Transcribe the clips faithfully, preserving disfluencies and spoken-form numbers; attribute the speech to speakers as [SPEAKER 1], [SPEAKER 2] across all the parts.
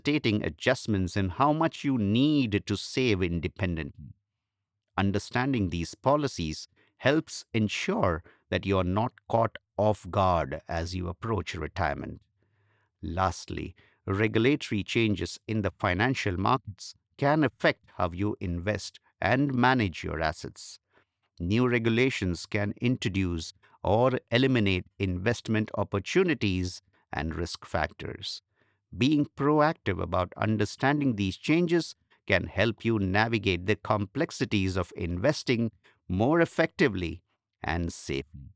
[SPEAKER 1] Taking adjustments in how much you need to save independently. Understanding these policies helps ensure that you are not caught off guard as you approach retirement. Lastly, regulatory changes in the financial markets can affect how you invest and manage your assets. New regulations can introduce or eliminate investment opportunities and risk factors. Being proactive about understanding these changes can help you navigate the complexities of investing more effectively and safely.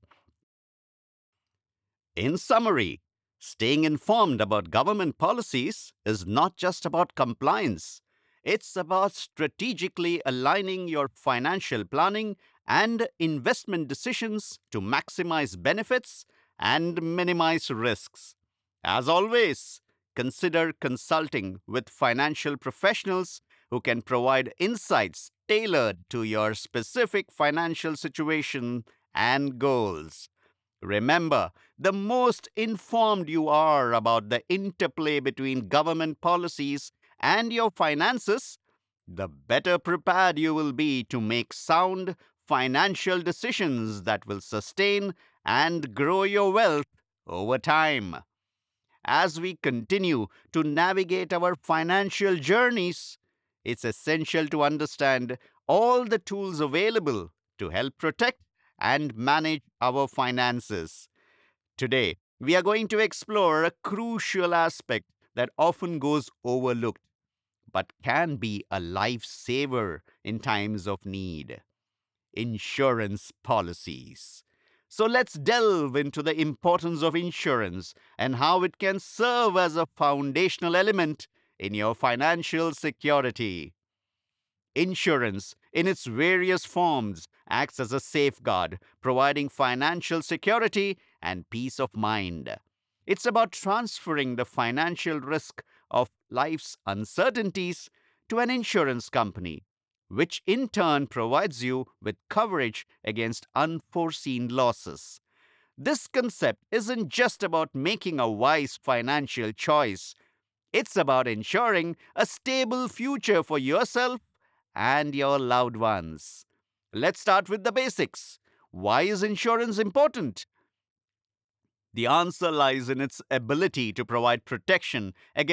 [SPEAKER 1] In summary, staying informed about government policies is not just about compliance. It's about strategically aligning your financial planning and investment decisions to maximize benefits and minimize risks. As always, consider consulting with financial professionals who can provide insights tailored to your specific financial situation and goals. Remember, the most informed you are about the interplay between government policies and your finances, the better prepared you will be to make sound financial decisions that will sustain and grow your wealth over time. As we continue to navigate our financial journeys, it's essential to understand all the tools available to help protect and manage our finances. Today, we are going to explore a crucial aspect that often goes overlooked but can be a lifesaver in times of need: insurance policies. So let's delve into the importance of insurance and how it can serve as a foundational element in your financial security. Insurance, in its various forms, acts as a safeguard, providing financial security and peace of mind. It's about transferring the financial risk of life's uncertainties to an insurance company, which in turn provides you with coverage against unforeseen losses. This concept isn't just about making a wise financial choice, it's about ensuring a stable future for yourself and your loved ones. Let's start with the basics. Why is insurance important? The answer lies in its ability to provide protection against